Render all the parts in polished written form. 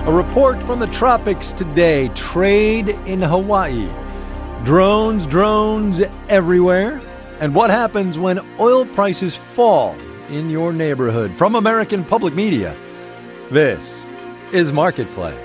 A report from the tropics today. Trade in Hawaii. Drones everywhere. And what happens when oil prices fall in your neighborhood? From American Public Media, this is Marketplace.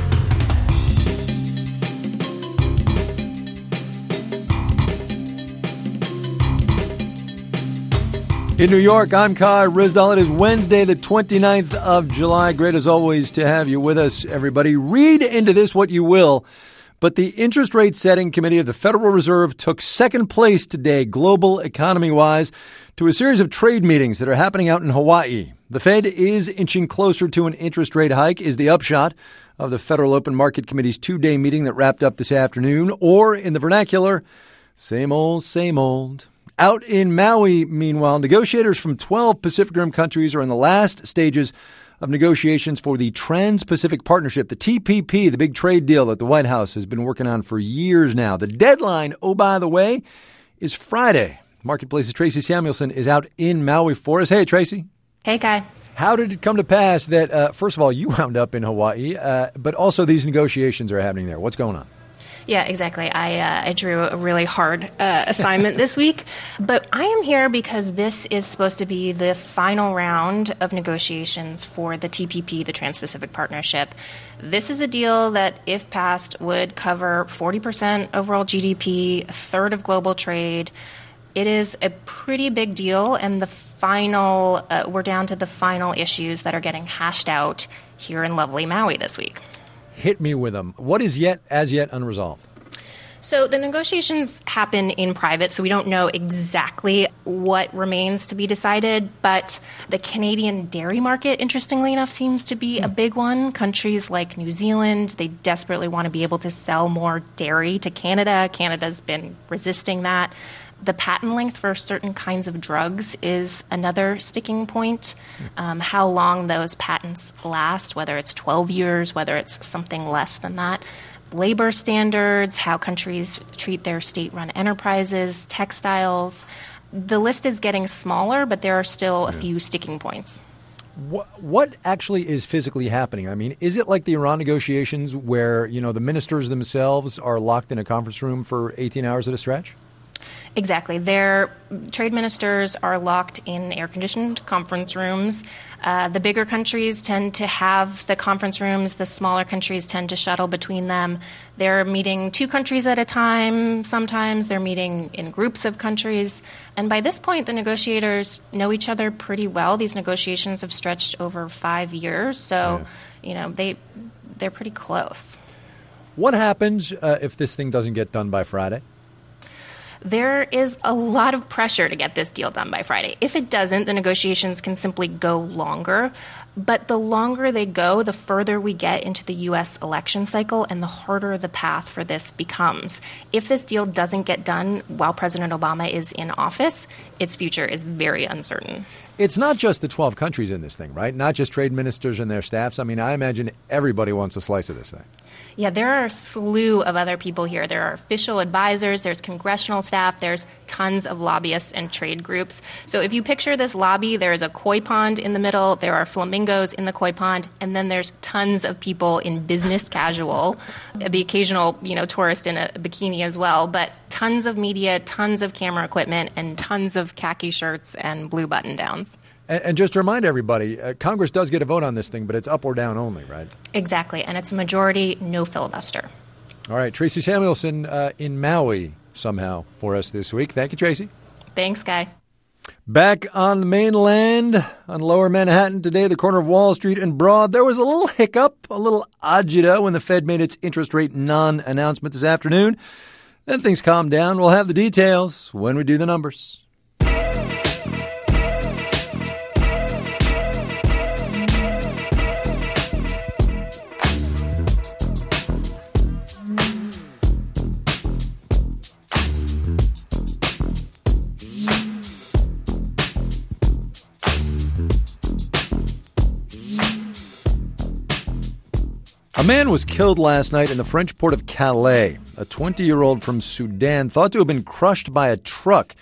In New York, I'm Kai Ryssdal. It is Wednesday, the 29th of July. Great as always to have you with us, everybody. Read into this what you will, but the Interest Rate Setting Committee of the Federal Reserve took second place today, global economy-wise, to a series of trade meetings that are happening out in Hawaii. The Fed is inching closer to an interest rate hike, is the upshot of the Federal Open Market Committee's two-day meeting that wrapped up this afternoon, or in the vernacular, same old, same old. Out in Maui, meanwhile, negotiators from 12 Pacific Rim countries are in the last stages of negotiations for the Trans-Pacific Partnership, the TPP, the big trade deal that the White House has been working on for years now. The deadline, oh, by the way, is Friday. Marketplace's Tracy Samuelson is out in Maui for us. Hey, Tracy. Hey, Guy. How did it come to pass that, first of all, you wound up in Hawaii, but also these negotiations are happening there? What's going on? Yeah, exactly. I drew a really hard assignment this week, but I am here because this is supposed to be the final round of negotiations for the TPP, the Trans-Pacific Partnership. This is a deal that, if passed, would cover 40% overall GDP, a third of global trade. It is a pretty big deal, and we're down to the final issues that are getting hashed out here in lovely Maui this week. Hit me with them. What is as yet unresolved? So the negotiations happen in private, so we don't know exactly what remains to be decided. But the Canadian dairy market, interestingly enough, seems to be a big one. Countries like New Zealand, they desperately want to be able to sell more dairy to Canada. Canada's been resisting that. The patent length for certain kinds of drugs is another sticking point. How long those patents last, whether it's 12 years, whether it's something less than that. Labor standards, how countries treat their state-run enterprises, textiles. The list is getting smaller, but there are still a few sticking points. What actually is physically happening? I mean, is it like the Iran negotiations where, the ministers themselves are locked in a conference room for 18 hours at a stretch? Exactly. Their trade ministers are locked in air-conditioned conference rooms. The bigger countries tend to have the conference rooms. The smaller countries tend to shuttle between them. They're meeting two countries at a time. Sometimes they're meeting in groups of countries. And by this point, the negotiators know each other pretty well. These negotiations have stretched over 5 years. So, they're pretty close. What happens if this thing doesn't get done by Friday? There is a lot of pressure to get this deal done by Friday. If it doesn't, the negotiations can simply go longer. But the longer they go, the further we get into the U.S. election cycle and the harder the path for this becomes. If this deal doesn't get done while President Obama is in office, its future is very uncertain. It's not just the 12 countries in this thing, right? Not just trade ministers and their staffs. I mean, I imagine everybody wants a slice of this thing. Yeah, there are a slew of other people here. There are official advisors, there's congressional staff, there's tons of lobbyists and trade groups. So if you picture this lobby, there is a koi pond in the middle, there are flamingos in the koi pond, and then there's tons of people in business casual, the occasional, tourist in a bikini as well, but tons of media, tons of camera equipment, and tons of khaki shirts and blue button-downs. And just to remind everybody, Congress does get a vote on this thing, but it's up or down only, right? Exactly, and it's a majority, no filibuster. All right, Tracy Samuelson in Maui somehow for us this week. Thank you, Tracy. Thanks, Guy. Back on the mainland, on Lower Manhattan today, the corner of Wall Street and Broad, there was a little hiccup, a little agita when the Fed made its interest rate non-announcement this afternoon. Then things calmed down. We'll have the details when we do the numbers. A man was killed last night in the French port of Calais. A 20-year-old from Sudan thought to have been crushed by a truck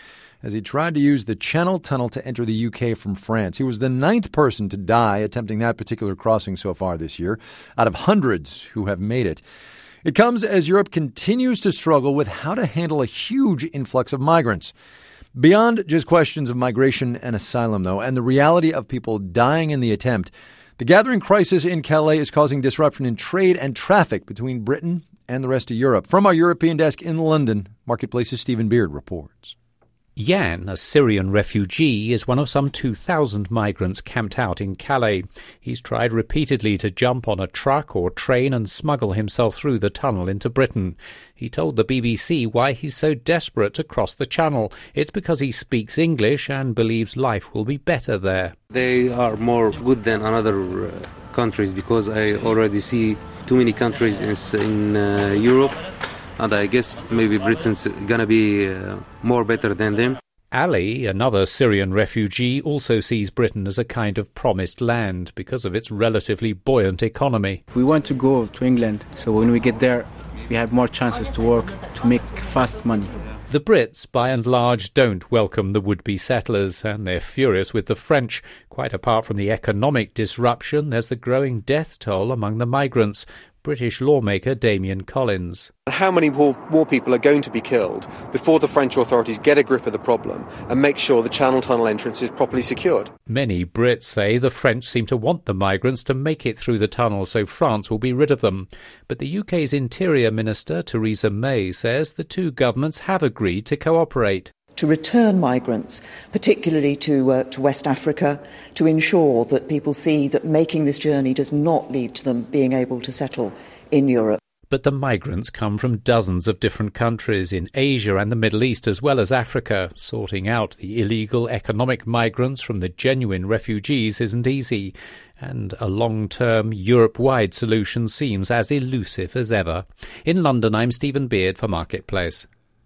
as he tried to use the Channel Tunnel to enter the UK from France. He was the 9th person to die attempting that particular crossing so far this year, out of hundreds who have made it. It comes as Europe continues to struggle with how to handle a huge influx of migrants. Beyond just questions of migration and asylum, though, and the reality of people dying in the attempt, the gathering crisis in Calais is causing disruption in trade and traffic between Britain and the rest of Europe. From our European desk in London, Marketplace's Stephen Beard reports. Jan, a Syrian refugee, is one of some 2,000 migrants camped out in Calais. He's tried repeatedly to jump on a truck or train and smuggle himself through the tunnel into Britain. He told the BBC why he's so desperate to cross the channel. It's because he speaks English and believes life will be better there. They are more good than other countries because I already see too many countries in Europe. And I guess maybe Britain's going to be more better than them. Ali, another Syrian refugee, also sees Britain as a kind of promised land because of its relatively buoyant economy. We want to go to England, so when we get there, we have more chances to work, to make fast money. The Brits, by and large, don't welcome the would-be settlers, and they're furious with the French. Quite apart from the economic disruption, there's the growing death toll among the migrants. British lawmaker Damian Collins. How many more people are going to be killed before the French authorities get a grip of the problem and make sure the Channel Tunnel entrance is properly secured? Many Brits say the French seem to want the migrants to make it through the tunnel so France will be rid of them. But the UK's Interior Minister, Theresa May, says the two governments have agreed to cooperate. To return migrants, particularly to West Africa, to ensure that people see that making this journey does not lead to them being able to settle in Europe. But the migrants come from dozens of different countries in Asia and the Middle East as well as Africa. Sorting out the illegal economic migrants from the genuine refugees isn't easy, and a long-term Europe-wide solution seems as elusive as ever. In London, I'm Stephen Beard for Marketplace.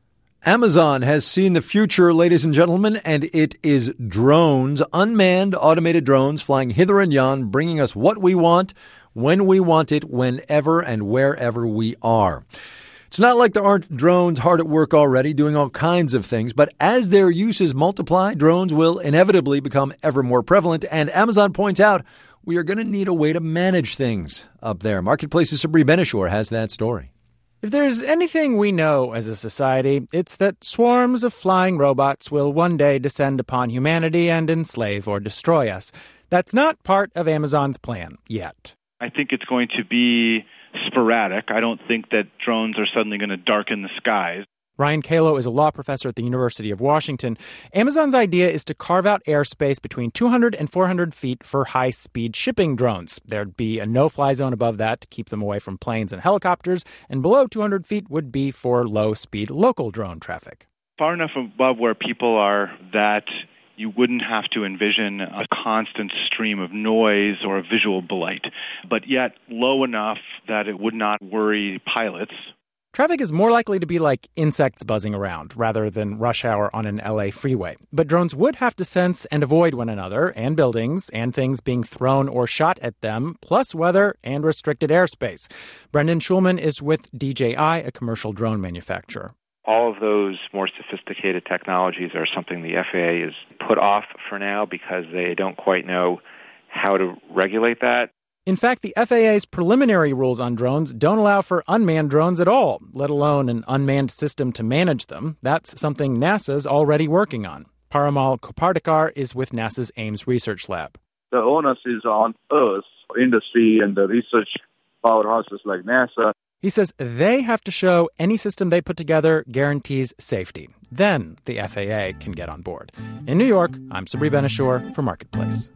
Amazon has seen the future, ladies and gentlemen, and it is drones, unmanned automated drones flying hither and yon, bringing us what we want, when we want it, whenever and wherever we are. It's not like there aren't drones hard at work already doing all kinds of things, but as their uses multiply, drones will inevitably become ever more prevalent, and Amazon points out we are going to need a way to manage things up there. Marketplace's Sabri Benishore has that story. If there's anything we know as a society, it's that swarms of flying robots will one day descend upon humanity and enslave or destroy us. That's not part of Amazon's plan yet. I think it's going to be sporadic. I don't think that drones are suddenly going to darken the skies. Ryan Kalo is a law professor at the University of Washington. Amazon's idea is to carve out airspace between 200 and 400 feet for high-speed shipping drones. There'd be a no-fly zone above that to keep them away from planes and helicopters, and below 200 feet would be for low-speed local drone traffic. Far enough above where people are that you wouldn't have to envision a constant stream of noise or a visual blight, but yet low enough that it would not worry pilots. Traffic is more likely to be like insects buzzing around rather than rush hour on an LA freeway. But drones would have to sense and avoid one another and buildings and things being thrown or shot at them, plus weather and restricted airspace. Brendan Schulman is with DJI, a commercial drone manufacturer. All of those more sophisticated technologies are something the FAA is put off for now because they don't quite know how to regulate that. In fact, the FAA's preliminary rules on drones don't allow for unmanned drones at all, let alone an unmanned system to manage them. That's something NASA's already working on. Parimal Kopartikar is with NASA's Ames Research Lab. The onus is on us, industry and the research powerhouses like NASA. He says they have to show any system they put together guarantees safety. Then the FAA can get on board. In New York, I'm Sabri Benishore for Marketplace.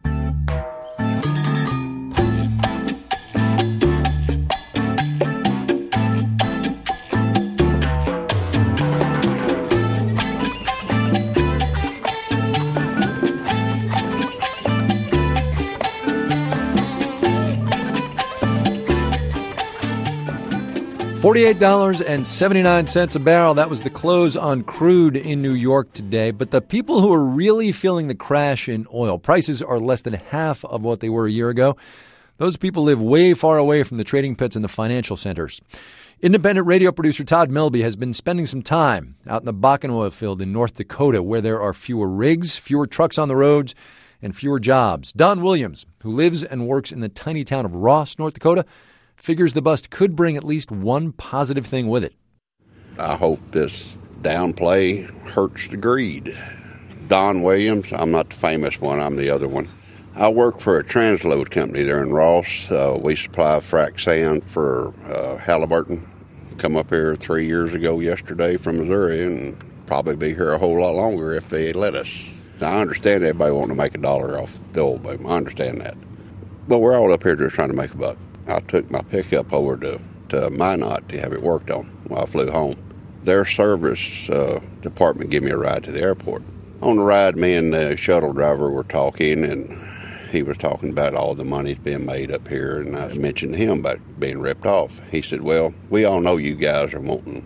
$48.79 a barrel. That was the close on crude in New York today. But the people who are really feeling the crash in oil, prices are less than half of what they were a year ago. Those people live way far away from the trading pits and the financial centers. Independent radio producer Todd Melby has been spending some time out in the Bakken oil field in North Dakota, where there are fewer rigs, fewer trucks on the roads, and fewer jobs. Don Williams, who lives and works in the tiny town of Ross, North Dakota, figures the bust could bring at least one positive thing with it. I hope this downplay hurts the greed. Don Williams, I'm not the famous one, I'm the other one. I work for a transload company there in Ross. We supply frac sand for Halliburton. Come up here 3 years ago yesterday from Missouri and probably be here a whole lot longer if they let us. Now, I understand everybody wanting to make $1 off the old boom. I understand that. But we're all up here just trying to make a buck. I took my pickup over to Minot to have it worked on while I flew home. Their service department gave me a ride to the airport. On the ride, me and the shuttle driver were talking, and he was talking about all the money's being made up here, and I mentioned to him about being ripped off. He said, well, we all know you guys are making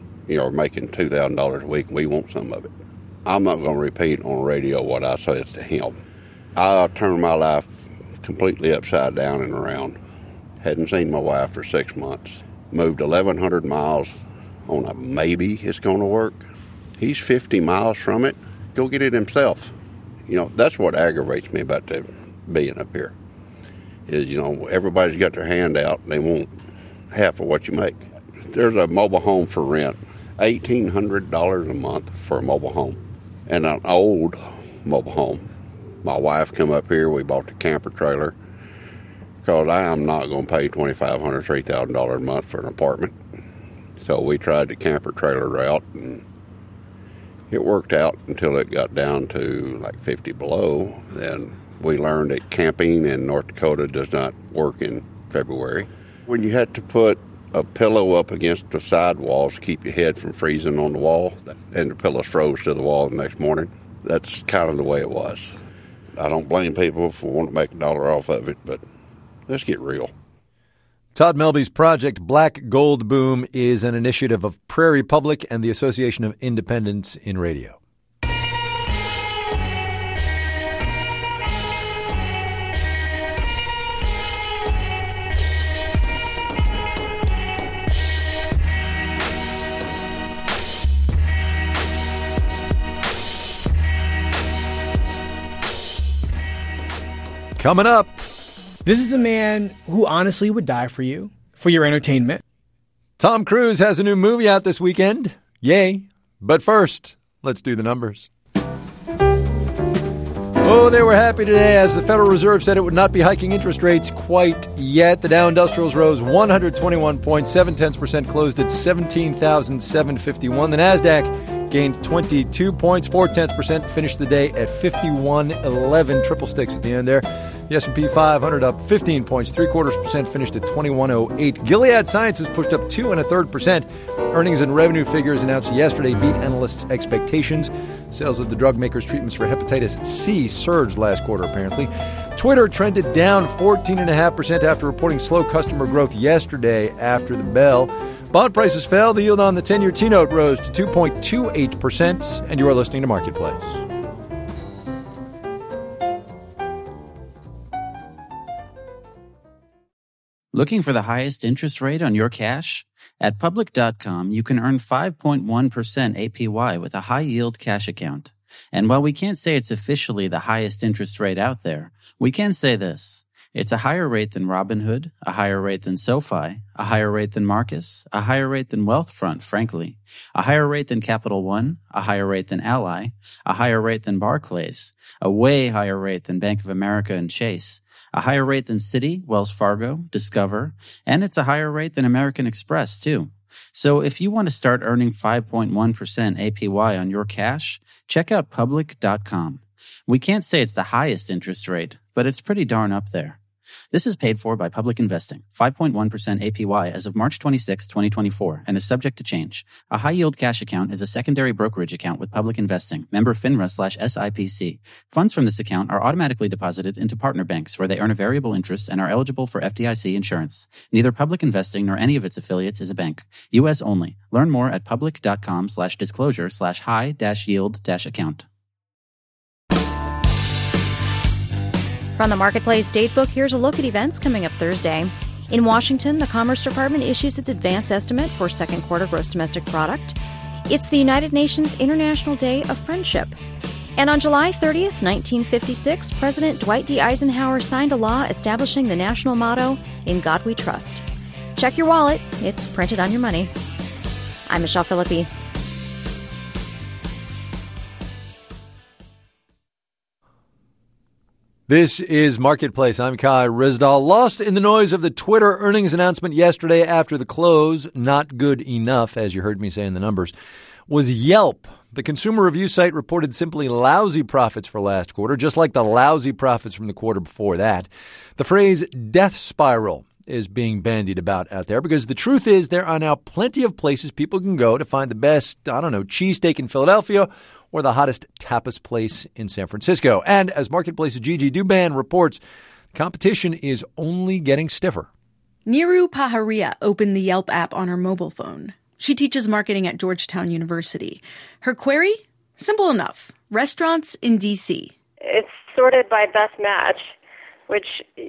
$2,000 a week, and we want some of it. I'm not going to repeat on radio what I said to him. I turned my life completely upside down and around. Hadn't seen my wife for 6 months. Moved 1,100 miles on a maybe it's going to work. He's 50 miles from it. Go get it himself. That's what aggravates me about being up here. Is, everybody's got their hand out and they want half of what you make. There's a mobile home for rent. $1,800 a month for a mobile home. And an old mobile home. My wife come up here, we bought the camper trailer because I am not going to pay $2,500, $3,000 a month for an apartment. So we tried the camper trailer route, and it worked out until it got down to like 50 below. Then we learned that camping in North Dakota does not work in February. When you had to put a pillow up against the side walls to keep your head from freezing on the wall, and the pillows froze to the wall the next morning, that's kind of the way it was. I don't blame people for wanting to make $1 off of it, but let's get real. Todd Melby's project, Black Gold Boom, is an initiative of Prairie Public and the Association of Independents in Radio. Coming up. This is a man who honestly would die for you, for your entertainment. Tom Cruise has a new movie out this weekend. Yay. But first, let's do the numbers. Oh, they were happy today as the Federal Reserve said it would not be hiking interest rates quite yet. The Dow Industrials rose 121.7%, closed at 17,751. The NASDAQ gained 22 points, 0.4%, finished the day at 5111, triple sticks at the end there. The S&P 500 up 15 points, 0.75%, finished at 2108. Gilead Sciences pushed up 2.33%. Earnings and revenue figures announced yesterday beat analysts' expectations. Sales of the drug maker's treatments for hepatitis C surged last quarter, apparently. Twitter trended down 14.5% after reporting slow customer growth yesterday after the bell. Bond prices fell. The yield on the 10-year T-note rose to 2.28%. And you are listening to Marketplace. Looking for the highest interest rate on your cash? At Public.com, you can earn 5.1% APY with a high-yield cash account. And while we can't say it's officially the highest interest rate out there, we can say this. It's a higher rate than Robinhood, a higher rate than SoFi, a higher rate than Marcus, a higher rate than Wealthfront, frankly, a higher rate than Capital One, a higher rate than Ally, a higher rate than Barclays, a way higher rate than Bank of America and Chase, a higher rate than Citi, Wells Fargo, Discover, and it's a higher rate than American Express, too. So if you want to start earning 5.1% APY on your cash, check out Public.com. We can't say it's the highest interest rate, but it's pretty darn up there. This is paid for by Public Investing, 5.1% APY as of March 26, 2024, and is subject to change. A high-yield cash account is a secondary brokerage account with Public Investing, member FINRA/SIPC. Funds from this account are automatically deposited into partner banks where they earn a variable interest and are eligible for FDIC insurance. Neither Public Investing nor any of its affiliates is a bank. U.S. only. Learn more at public.com/disclosure/high-yield-account. From the Marketplace Datebook, here's a look at events coming up Thursday. In Washington, the Commerce Department issues its advance estimate for second quarter gross domestic product. It's the United Nations International Day of Friendship. And on July 30th, 1956, President Dwight D. Eisenhower signed a law establishing the national motto, "In God We Trust." Check your wallet. It's printed on your money. I'm Michelle Philippi. This is Marketplace. I'm Kai Ryssdal. Lost in the noise of the Twitter earnings announcement yesterday after the close, not good enough, as you heard me say in the numbers, was Yelp. The consumer review site reported simply lousy profits for last quarter, just like the lousy profits from the quarter before that. The phrase death spiral is being bandied about out there because the truth is there are now plenty of places people can go to find the best, cheesesteak in Philadelphia or the hottest tapas place in San Francisco. And as Marketplace's Gigi Douban reports, competition is only getting stiffer. Niru Paharia opened the Yelp app on her mobile phone. She teaches marketing at Georgetown University. Her query? Simple enough. Restaurants in D.C. It's sorted by best match, which,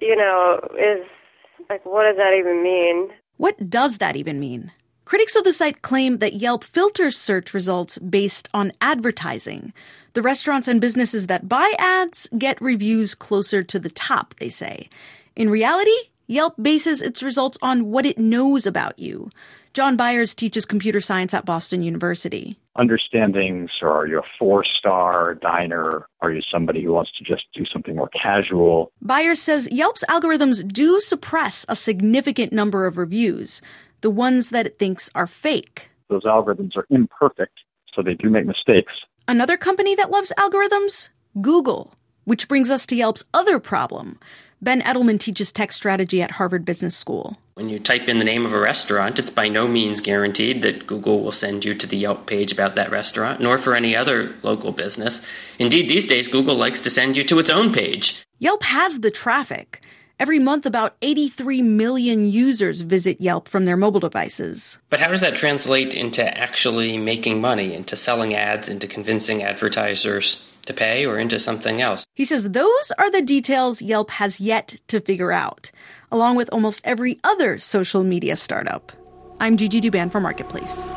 is like, what does that even mean? What does that even mean? Critics of the site claim that Yelp filters search results based on advertising. The restaurants and businesses that buy ads get reviews closer to the top, they say. In reality, Yelp bases its results on what it knows about you. John Byers teaches computer science at Boston University. Understanding, so are you a 4-star diner? Are you somebody who wants to just do something more casual? Byers says Yelp's algorithms do suppress a significant number of reviews, the ones that it thinks are fake. Those algorithms are imperfect, so they do make mistakes. Another company that loves algorithms? Google, which brings us to Yelp's other problem. Ben Edelman teaches tech strategy at Harvard Business School. When you type in the name of a restaurant, it's by no means guaranteed that Google will send you to the Yelp page about that restaurant, nor for any other local business. Indeed, these days, Google likes to send you to its own page. Yelp has the traffic. Every month, about 83 million users visit Yelp from their mobile devices. But how does that translate into actually making money, into selling ads, into convincing advertisers to pay, or into something else? He says those are the details Yelp has yet to figure out, along with almost every other social media startup. I'm Gigi Douban for Marketplace.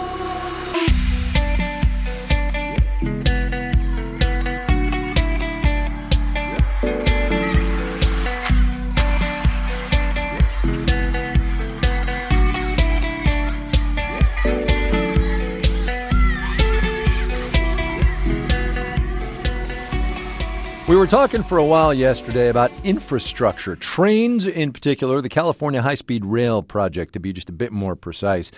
We were talking for a while yesterday about infrastructure, trains in particular, the California High-Speed Rail project, to be just a bit more precise.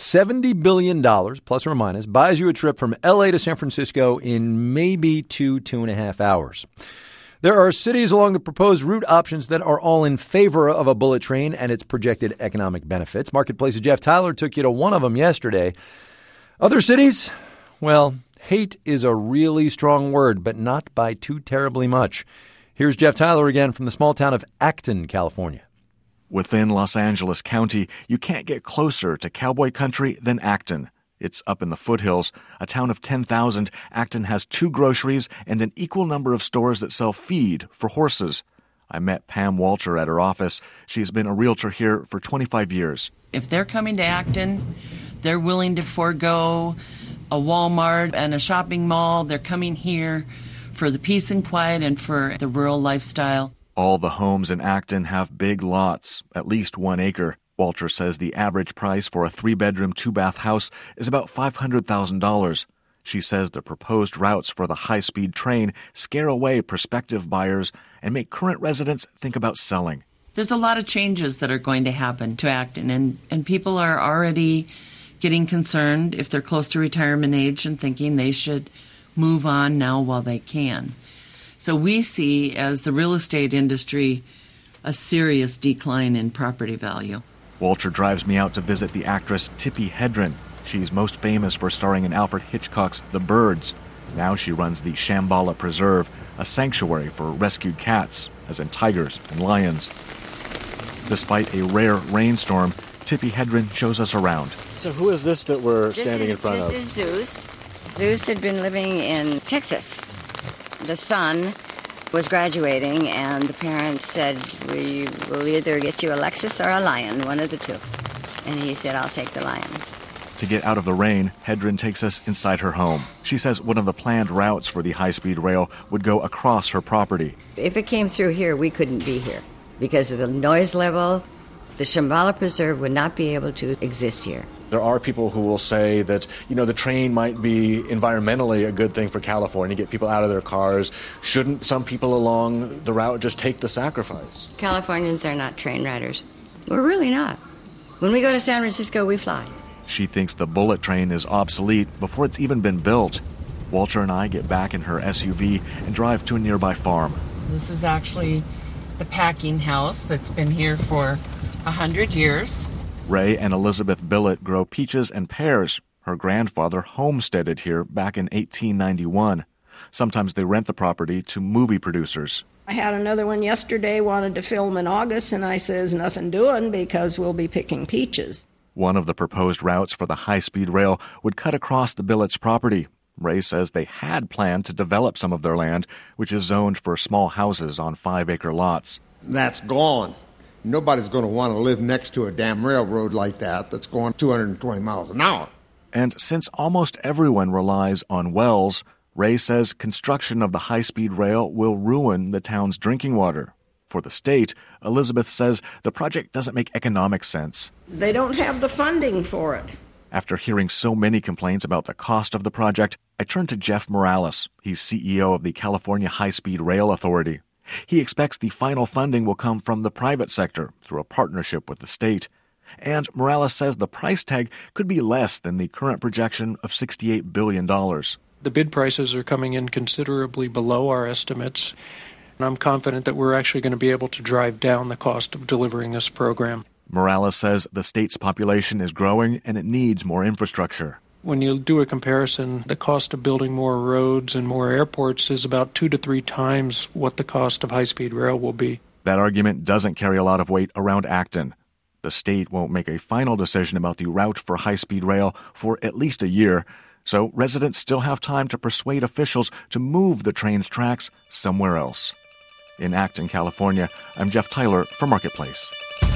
$70 billion, plus or minus, buys you a trip from L.A. to San Francisco in maybe 2.5 hours. There are cities along the proposed route options that are all in favor of a bullet train and its projected economic benefits. Marketplace's Jeff Tyler took you to one of them yesterday. Other cities? Well, hate is a really strong word, but not by too terribly much. Here's Jeff Tyler again from the small town of Acton, California. Within Los Angeles County, you can't get closer to cowboy country than Acton. It's up in the foothills. A town of 10,000, Acton has 2 groceries and an equal number of stores that sell feed for horses. I met Pam Walter at her office. She's been a realtor here for 25 years. If they're coming to Acton, they're willing to forego a Walmart and a shopping mall. They're coming here for the peace and quiet and for the rural lifestyle. All the homes in Acton have big lots, at least 1 acre. Walter says the average price for a 3-bedroom, 2-bath house is about $500,000. She says the proposed routes for the high-speed train scare away prospective buyers and make current residents think about selling. There's a lot of changes that are going to happen to Acton, and people are already getting concerned if they're close to retirement age and thinking they should move on now while they can. So we see, as the real estate industry, a serious decline in property value. Walter drives me out to visit the actress Tippi Hedren. She's most famous for starring in Alfred Hitchcock's The Birds. Now she runs the Shambhala Preserve, a sanctuary for rescued cats, as in tigers and lions. Despite a rare rainstorm, Tippi Hedren shows us around. So who is this that we're standing in front of? This is Zeus. Zeus had been living in Texas. The sun was graduating, and the parents said, we'll either get you a Lexus or a Lion, one of the two. And he said, I'll take the Lion. To get out of the rain, Hedren takes us inside her home. She says one of the planned routes for the high-speed rail would go across her property. If it came through here, we couldn't be here. Because of the noise level, the Shambhala Preserve would not be able to exist here. There are people who will say that, the train might be environmentally a good thing for California, get people out of their cars. Shouldn't some people along the route just take the sacrifice? Californians are not train riders. We're really not. When we go to San Francisco, we fly. She thinks the bullet train is obsolete before it's even been built. Walter and I get back in her SUV and drive to a nearby farm. This is actually the packing house that's been here for 100 years. Ray and Elizabeth Billett grow peaches and pears. Her grandfather homesteaded here back in 1891. Sometimes they rent the property to movie producers. I had another one yesterday, wanted to film in August, and I says, nothing doing because we'll be picking peaches. One of the proposed routes for the high-speed rail would cut across the Billett's property. Ray says they had planned to develop some of their land, which is zoned for small houses on 5-acre lots. That's gone. Nobody's going to want to live next to a damn railroad like that that's going 220 miles an hour. And since almost everyone relies on wells, Ray says construction of the high-speed rail will ruin the town's drinking water. For the state, Elizabeth says the project doesn't make economic sense. They don't have the funding for it. After hearing so many complaints about the cost of the project, I turned to Jeff Morales. He's CEO of the California High-Speed Rail Authority. He expects the final funding will come from the private sector through a partnership with the state. And Morales says the price tag could be less than the current projection of $68 billion. The bid prices are coming in considerably below our estimates, and I'm confident that we're actually going to be able to drive down the cost of delivering this program. Morales says the state's population is growing and it needs more infrastructure. When you do a comparison, the cost of building more roads and more airports is about 2 to 3 times what the cost of high-speed rail will be. That argument doesn't carry a lot of weight around Acton. The state won't make a final decision about the route for high-speed rail for at least a year, so residents still have time to persuade officials to move the train's tracks somewhere else. In Acton, California, I'm Jeff Tyler for Marketplace.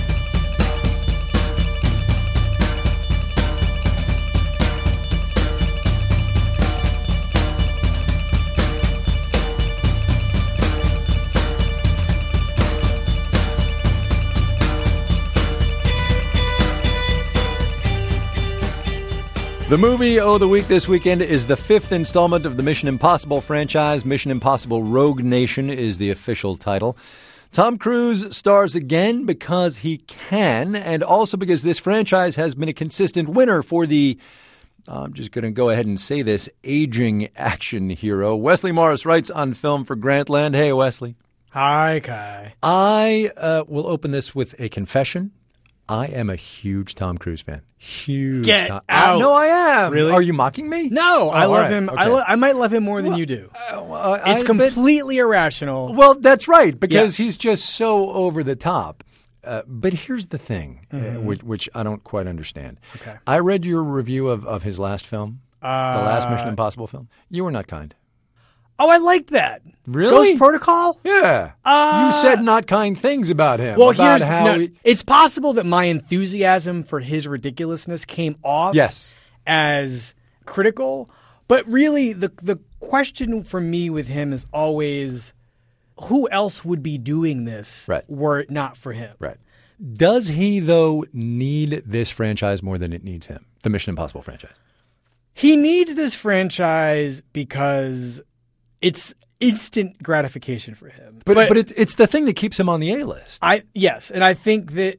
The movie of the week this weekend is the 5th installment of the Mission Impossible franchise. Mission Impossible Rogue Nation is the official title. Tom Cruise stars again because he can, and also because this franchise has been a consistent winner for the, I'm just going to go ahead and say this, aging action hero. Wesley Morris writes on film for Grantland. Hey, Wesley. Hi, Kai. I will open this with a confession. I am a huge Tom Cruise fan. Huge. Get out. No, I am. Really? Are you mocking me? No, I love him. Okay. I might love him more than you do. It's completely irrational. Well, that's right, because he's just so over the top. But here's the thing, which I don't quite understand. Okay. I read your review of his last film, the last Mission Impossible film. You were not kind. Oh, I liked that. Really? Ghost Protocol? Yeah. You said not kind things about him. Well, about it's possible that my enthusiasm for his ridiculousness came off as critical. But really, the question for me with him is always, who else would be doing this were it not for him? Right. Does he, though, need this franchise more than it needs him, the Mission Impossible franchise? He needs this franchise because it's instant gratification for him. But it's the thing that keeps him on the A-list. Yes, and I think that,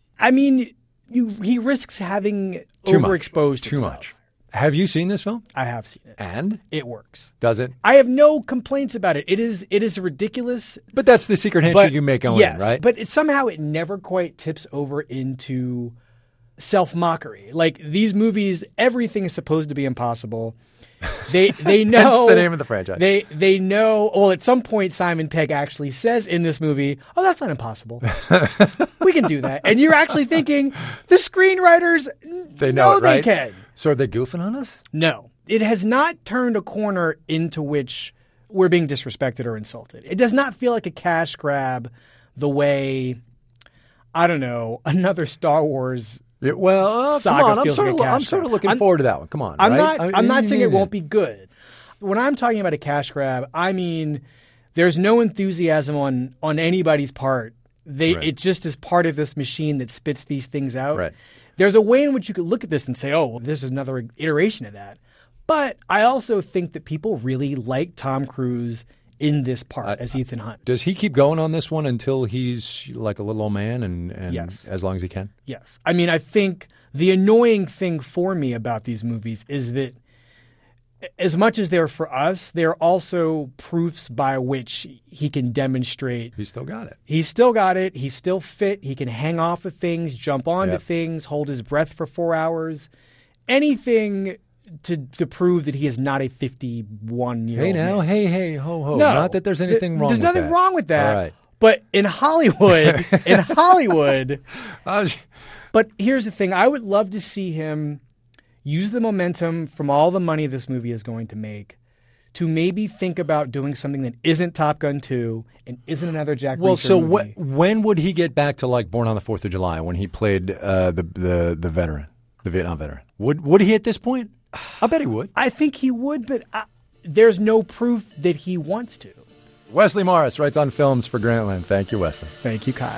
he risks having overexposed Too himself. much. Have you seen this film? I have seen it. And? It works. Does it? I have no complaints about it. It is ridiculous. But that's the secret handshake you make on it, right? But somehow it never quite tips over into self-mockery. Like, these movies, everything is supposed to be impossible. They know. That's the name of the franchise. They know. Well, at some point, Simon Pegg actually says in this movie, "Oh, that's not impossible. We can do that." And you're actually thinking the screenwriters they know it, right? They can. So are they goofing on us? No, it has not turned a corner into which we're being disrespected or insulted. It does not feel like a cash grab the way, I don't know, another Star Wars saga come on. feels like a cash I'm sort of looking forward to that one. Come on. I'm not saying it won't be good. When I'm talking about a cash grab, I mean there's no enthusiasm on anybody's part. It just is part of this machine that spits these things out. Right. There's a way in which you could look at this and say, oh, well, this is another iteration of that. But I also think that people really like Tom Cruise in this part as Ethan Hunt. Does he keep going on this one until he's like a little old man and Yes. as long as he can? Yes. I mean, I think the annoying thing for me about these movies is that as much as they're for us, they're also proofs by which he can demonstrate. He's still got it. He's still got it. He's still fit. He can hang off of things, jump onto things, hold his breath for 4 hours. Anything to prove that he is not a 51-year-old Hey now, man. hey, ho, ho. No, Not that there's anything wrong with that. There's nothing wrong with that. All right. But in Hollywood, but here's the thing. I would love to see him use the momentum from all the money this movie is going to make to maybe think about doing something that isn't Top Gun 2 and isn't another Jack Reacher movie. When would he get back to like Born on the 4th of July when he played the veteran, the Vietnam veteran? Would he at this point? I bet he would. I think he would, but there's no proof that he wants to. Wesley Morris writes on films for Grantland. Thank you, Wesley. Thank you, Kai.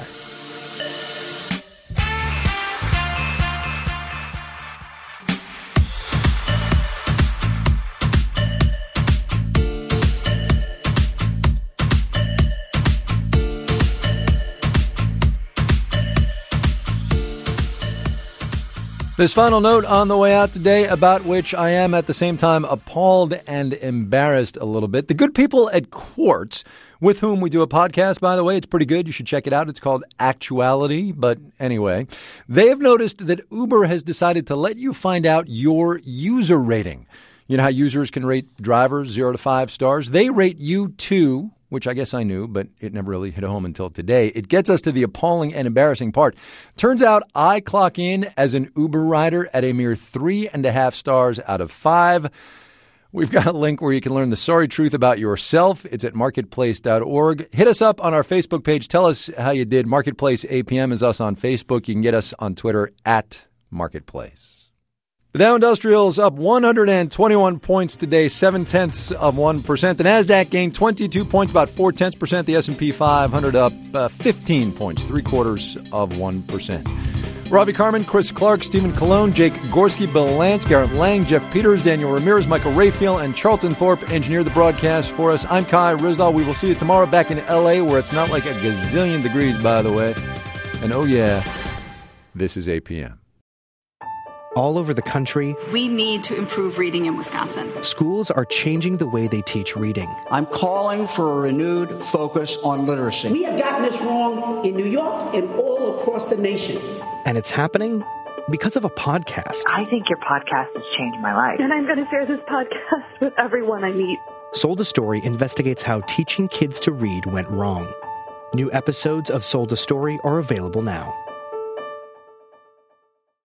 This final note on the way out today, about which I am at the same time appalled and embarrassed a little bit. The good people at Quartz, with whom we do a podcast, by the way, it's pretty good. You should check it out. It's called Actuality. But anyway, they have noticed that Uber has decided to let you find out your user rating. You know how users can rate drivers 0 to 5 stars? They rate you 2, which I guess I knew, but it never really hit home until today. It gets us to the appalling and embarrassing part. Turns out I clock in as an Uber rider at a mere 3.5 stars out of 5. We've got a link where you can learn the sorry truth about yourself. It's at marketplace.org. Hit us up on our Facebook page. Tell us how you did. Marketplace APM is us on Facebook. You can get us on Twitter at Marketplace. The Dow Industrials up 121 points today, 0.7%. The Nasdaq gained 22 points, about 0.4%. The S&P 500 up 15 points, 0.75%. Robbie Carmen, Chris Clark, Stephen Colon, Jake Gorski, Bill Lance, Garrett Lang, Jeff Peters, Daniel Ramirez, Michael Rayfield, and Charlton Thorpe engineered the broadcast for us. I'm Kai Ryssdal. We will see you tomorrow back in L.A., where it's not like a gazillion degrees, by the way. And oh yeah, this is APM. All over the country, we need to improve reading in Wisconsin. Schools are changing the way they teach reading. I'm calling for a renewed focus on literacy. We have gotten this wrong in New York and all across the nation. And it's happening because of a podcast. I think your podcast has changed my life. And I'm going to share this podcast with everyone I meet. Sold a Story investigates how teaching kids to read went wrong. New episodes of Sold a Story are available now.